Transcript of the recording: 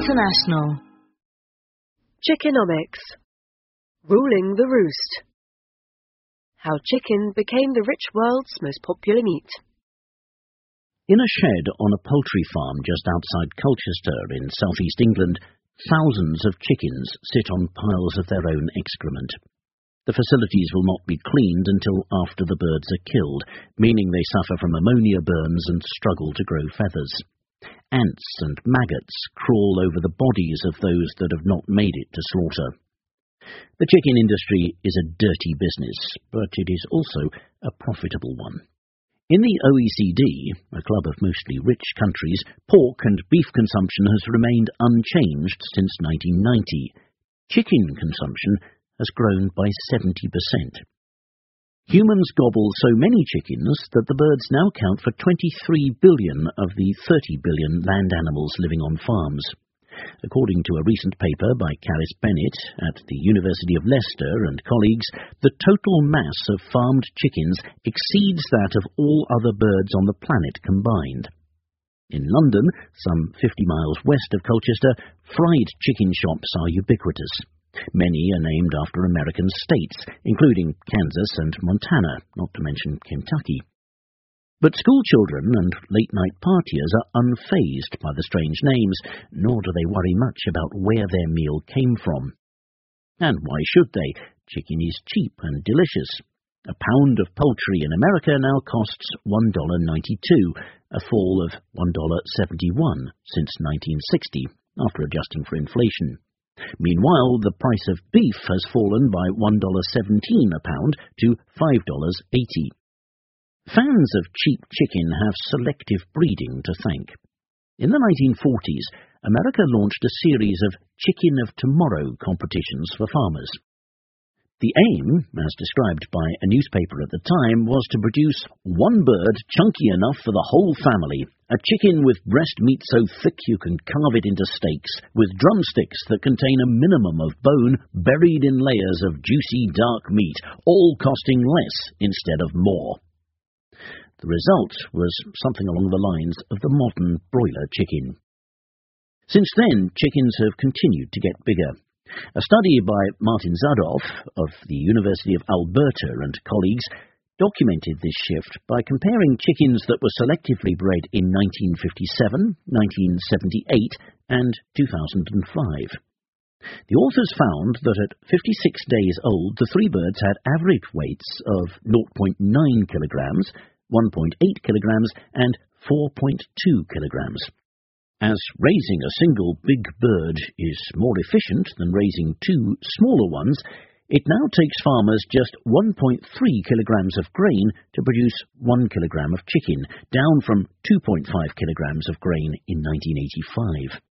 International. Chickenomics. Ruling the roost. How chicken became the rich world's most popular meat. In a shed on a poultry farm just outside Colchester in southeast England, thousands of chickens sit on piles of their own excrement. The facilities will not be cleaned until after the birds are killed, meaning they suffer from ammonia burns and struggle to grow feathers. Ants and maggots crawl over the bodies of those that have not made it to slaughter. The chicken industry is a dirty business, but it is also a profitable one. In the OECD, a club of mostly rich countries, pork and beef consumption has remained unchanged since 1990. Chicken consumption has grown by 70%. Humans gobble so many chickens that the birds now count for 23 billion of the 30 billion land animals living on farms. According to a recent paper by Caris Bennett at the University of Leicester and colleagues, the total mass of farmed chickens exceeds that of all other birds on the planet combined. In London, some 50 miles west of Colchester, fried chicken shops are ubiquitous. Many are named after American states, including Kansas and Montana, not to mention Kentucky. But schoolchildren and late-night partiers are unfazed by the strange names, nor do they worry much about where their meal came from. And why should they? Chicken is cheap and delicious. A pound of poultry in America now costs $1.92, a fall of $1.71 since 1960, after adjusting for inflation. Meanwhile, the price of beef has fallen by $1.17 a pound to $5.80. Fans of cheap chicken have selective breeding to thank. In the 1940s, America launched a series of Chicken of Tomorrow competitions for farmers. The aim, as described by a newspaper at the time, was to produce one bird chunky enough for the whole family, a chicken with breast meat so thick you can carve it into steaks, with drumsticks that contain a minimum of bone buried in layers of juicy dark meat, all costing less instead of more. The result was something along the lines of the modern broiler chicken. Since then, chickens have continued to get bigger. A study by Martin Zadov of the University of Alberta and colleagues documented this shift by comparing chickens that were selectively bred in 1957, 1978 and 2005. The authors found that at 56 days old, the three birds had average weights of 0.9 kilograms, 1.8 kilograms and 4.2 kilograms. As raising a single big bird is more efficient than raising two smaller ones, it now takes farmers just 1.3 kilograms of grain to produce 1 kilogram of chicken, down from 2.5 kilograms of grain in 1985.